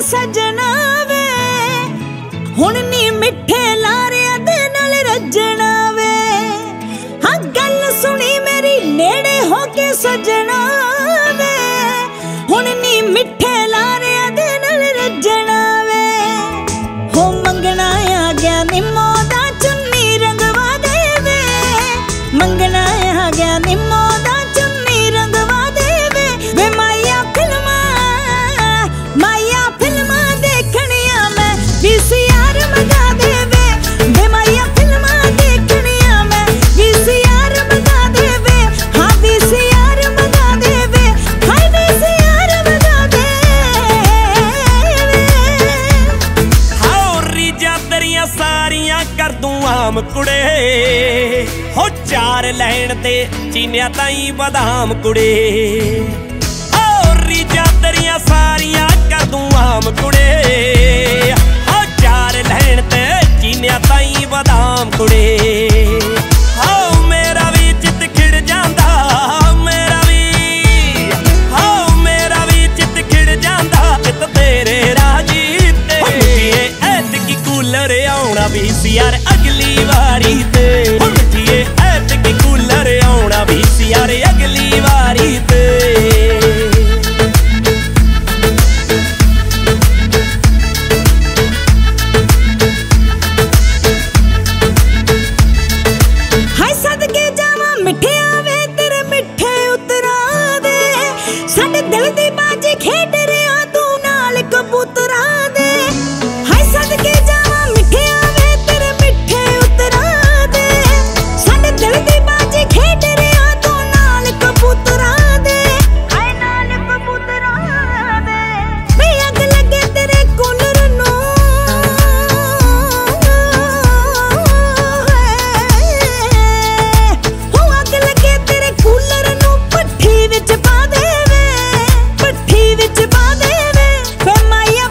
सजना वे हुण नी मिठे लारिया दे नाल रजना वे। हाँ गल सुनी मेरी नेड़े होके सजना वे हुण नी मिठे लारिया दे नाल रजना वे। हो मंगना आ गया निम्मो दा चुन्नी रंगवा देवे, मंगना आ गया निम्मो दा चुन्नी रंगवा देवे। वे माया फिल्मा देखनिया मैं VCR मंगा देवे। वे माया फिल्मा देखनिया मैं VCR मंगा देवे। हाँ VCR मंगा देवे, हाय VCR मंगा देवे। हाओ रीजा तेरिया सारियां कर दूं आम कुड़े, हो चार लैन ते चीनिया ताई बदाम कुड़े। हाओ रीजा तेरिया सारियां कर दूं आम कुड़े, हो चार लैन ते चीनिया ताई बदाम कुड़े। हाओ मेरा भी चित खिड़ जांदा, मेरा भी चित खिड़ जांदा चित तेरे राजी ते। ऐतकी कूलर आउणा VCR अगली वारी ते। ऐतकी कूलर आउणा VCR अगली वारी ते। हाय सदके जावा मिठे आवे तेरे मिठे उतरा दे, साडे दिल दी बाजी खेड रिया तू नाल कबूतरा दे। हाय सदके जावा मिठे आवे तेरे मिठे उतरा दे, साडे दिल दी बाजी खेड रिया तू नाल कबूतरा दे। हाय नाल कबूतरा दे वे अग लगे तेरे कूलर नू, हो अग लगे तेरे कूलर नू पट्ठी विच पा देवे, पट्ठी विच पा देवे। वे माया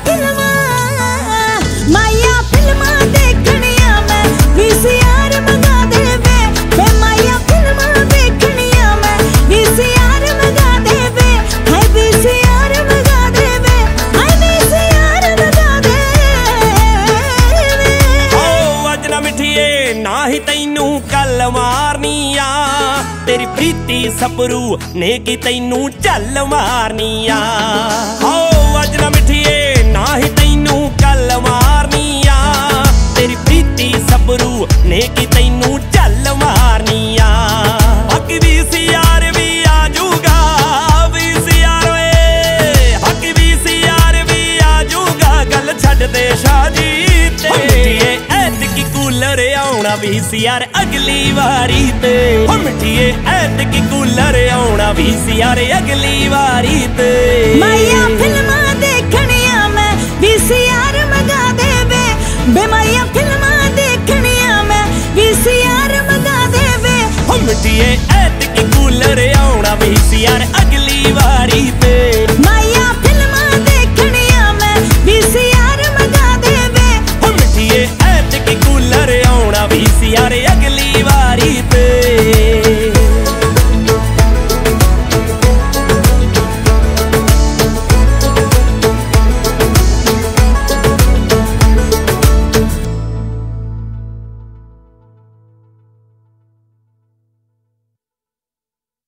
फिल्मा देखनिया मैं VCR मंगा देवे। वे माया फिल्मा देखनिया मैं VCR मंगा देवे, हाय VCR मंगा देवे, हाय VCR मंगा देवे। ओ अज ना मिठिए ना ही तैनू कल मारनी आ, तेरी प्रीति सपरू ने की तैनू झल मारनी आ। ओ अज ना मिठिए ना ही तैनू कल मारनी आ, तेरी प्रीति सपरू ने की तैनू झल मारनी आ। बाकी VCR भी आ जूगा, VCR वे बाकी VCR भी आ जूगा, गल छड्ड दे शाजी ते। ऐतकी कूलर आउणा VCR अगली वारी ते। हो मिठिए ऐतकी कूलर आउणा VCR अगली वारी ते। माया फिल्मा देखनिया मैं VCR मंगा देवे। बे माया फिल्मा देखनिया मैं VCR मंगा देवे। हो मिठिए ऐतकी कूलर आउणा VCR अगली